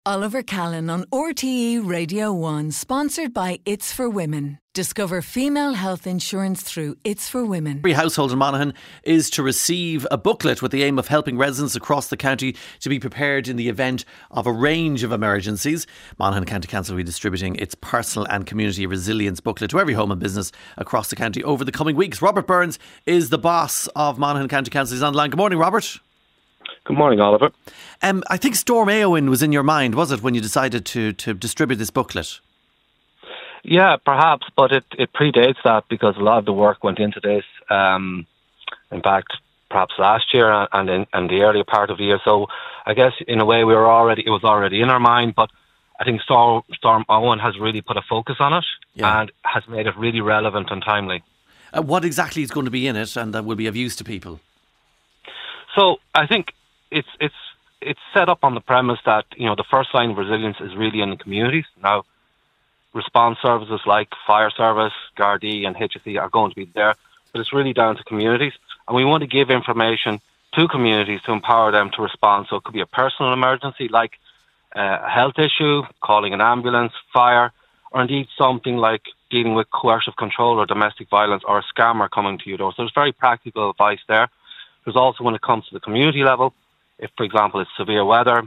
Oliver Callan on RTE Radio 1, sponsored by It's for Women. Discover female health insurance through It's for Women. Every household in Monaghan is to receive a booklet with the aim of helping residents across the county to be prepared in the event of a range of emergencies. Monaghan County Council will be distributing its personal and community resilience booklet to every home and business across the county over the coming weeks. Robert Burns is the boss of Monaghan County Council. He's on the line. Good morning, Robert. Good morning, Oliver. I think Storm Éowyn was in your mind, was it, when you decided to distribute this booklet? Yeah, perhaps, but it predates that because a lot of the work went into this. In fact, perhaps last year and in the earlier part of the year. So I guess in a way it was already in our mind. But I think Storm Éowyn has really put a focus on it and has made it really relevant and timely. What exactly is going to be in it, and that will be of use to people? So I think it's set up on the premise that, the first line of resilience is really in the communities. Now, response services like fire service, Gardaí and HSE are going to be there, but it's really down to communities. And we want to give information to communities to empower them to respond. So it could be a personal emergency like a health issue, calling an ambulance, fire, or indeed something like dealing with coercive control or domestic violence or a scammer coming to your door. So there's very practical advice there. There's also, when it comes to the community level, if, for example, it's severe weather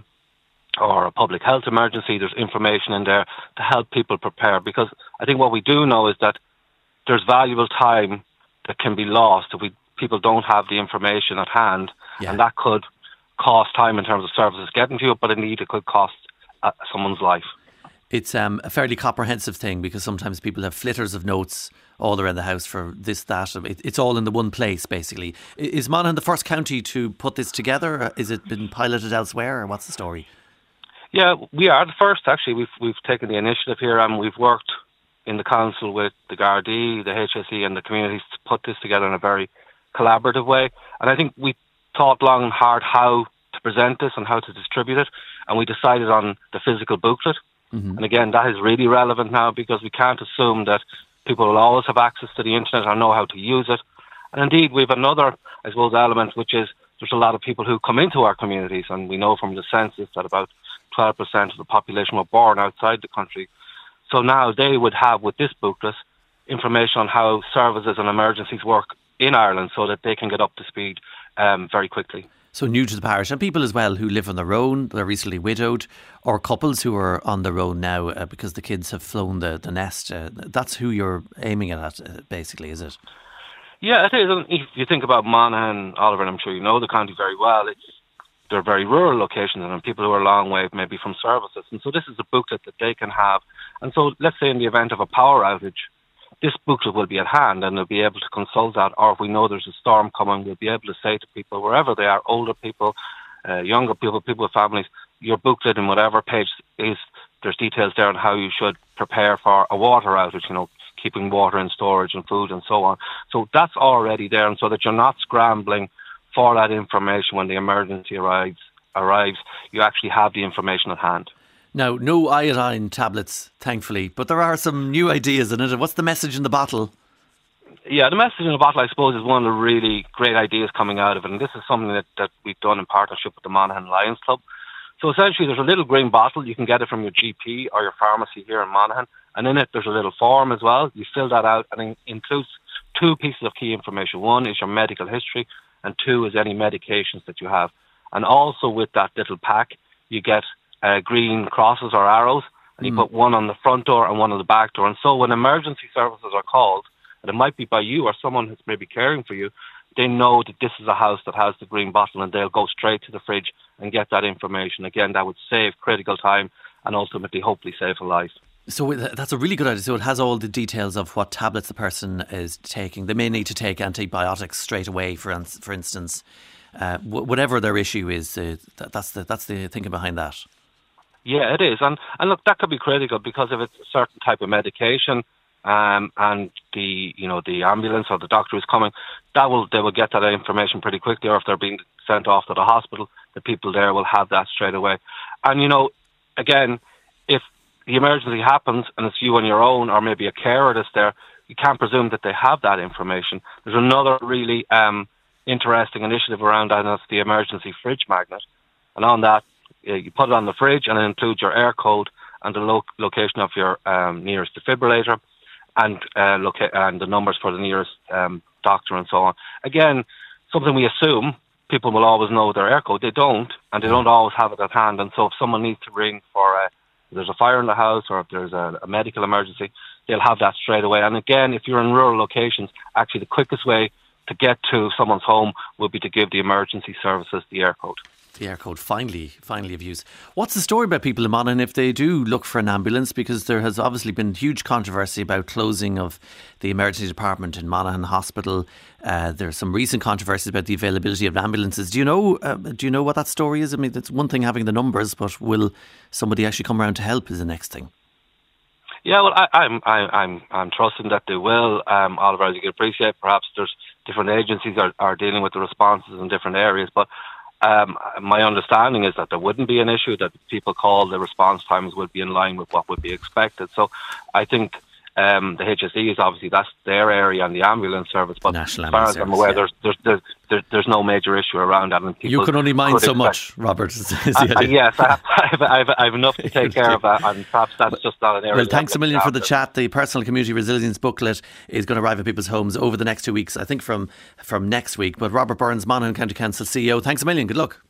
or a public health emergency, there's information in there to help people prepare. Because I think what we do know is that there's valuable time that can be lost if people don't have the information at hand, and that could cost time in terms of services getting to you, but indeed it could cost someone's life. It's a fairly comprehensive thing because sometimes people have flitters of notes all around the house for this, that. It's all in the one place, basically. Is Monaghan the first county to put this together? Is it been piloted elsewhere, or what's the story? Yeah, we are the first, actually. We've taken the initiative here, and we've worked in the council with the Gardaí, the HSE and the communities to put this together in a very collaborative way. And I think we thought long and hard how to present this and how to distribute it, and we decided on the physical booklet. Mm-hmm. And again, that is really relevant now because we can't assume that people will always have access to the internet or know how to use it. And indeed, we have another, I suppose, element, which is there's a lot of people who come into our communities, and we know from the census that about 12% of the population were born outside the country. So now they would have, with this booklet, information on how services and emergencies work in Ireland so that they can get up to speed very quickly. So new to the parish, and people as well who live on their own, they're recently widowed, or couples who are on their own now because the kids have flown the nest. That's who you're aiming at, basically, is it? Yeah, it is. And if you think about Monaghan, Oliver, and I'm sure you know the county very well, they're very rural locations and people who are a long way maybe from services. And so this is a booklet that they can have. And so let's say in the event of a power outage, this booklet will be at hand and they'll be able to consult that. Or if we know there's a storm coming, we'll be able to say to people, wherever they are, older people, younger people, people with families, your booklet in whatever page is, there's details there on how you should prepare for a water outage, keeping water in storage and food and so on. So that's already there, and so that you're not scrambling for that information when the emergency arrives. You actually have the information at hand. Now, no iodine tablets, thankfully, but there are some new ideas in it. What's the message in the bottle? Yeah, the message in the bottle, I suppose, is one of the really great ideas coming out of it. And this is something that we've done in partnership with the Monaghan Lions Club. So essentially, there's a little green bottle. You can get it from your GP or your pharmacy here in Monaghan. And in it, there's a little form as well. You fill that out, and it includes two pieces of key information. One is your medical history, and two is any medications that you have. And also with that little pack, you get green crosses or arrows, and you put one on the front door and one on the back door. And so when emergency services are called, and it might be by you or someone who's maybe caring for you, they know that this is a house that has the green bottle, and they'll go straight to the fridge and get that information. Again, that would save critical time and ultimately hopefully save a life. So that's a really good idea. So it has all the details of what tablets the person is taking. They may need to take antibiotics straight away, for instance. Whatever their issue is, that's the thinking behind that. Yeah, it is. And look, that could be critical because if it's a certain type of medication and the ambulance or the doctor is coming, they will get that information pretty quickly. Or if they're being sent off to the hospital, the people there will have that straight away. And, again, if the emergency happens and it's you on your own or maybe a carer that's there, you can't presume that they have that information. There's another really interesting initiative around that, and that's the emergency fridge magnet. And on that, you put it on the fridge, and it includes your air code and the location of your nearest defibrillator, and and the numbers for the nearest doctor and so on. Again, something we assume people will always know their air code. They don't, and they don't always have it at hand. And so if someone needs to ring for if there's a fire in the house or if there's a medical emergency, they'll have that straight away. And again, if you're in rural locations, actually the quickest way to get to someone's home will be to give the emergency services the air code. The air code, finally of use. What's the story about people in Monaghan if they do look for an ambulance? Because there has obviously been huge controversy about closing of the emergency department in Monaghan Hospital. There's some recent controversies about the availability of ambulances. Do you know what that story is? I mean, it's one thing having the numbers, but will somebody actually come around to help is the next thing. Yeah, well, I'm trusting that they will. Oliver, as you can appreciate, perhaps there's different agencies are dealing with the responses in different areas, but my understanding is that there wouldn't be an issue, that people call, the response times would be in line with what would be expected. So I think the HSE is obviously, that's their area and the ambulance service, but National as far as I'm aware, yeah. there's no major issue around that. And you can only mind so much, Robert. Yes, I have enough to take care of that, and perhaps that's just not an area. Well, thanks a million for the chat. The Personal Community Resilience booklet is going to arrive at people's homes over the next 2 weeks, I think from next week. But Robert Burns, Monaghan County Council CEO, thanks a million. Good luck.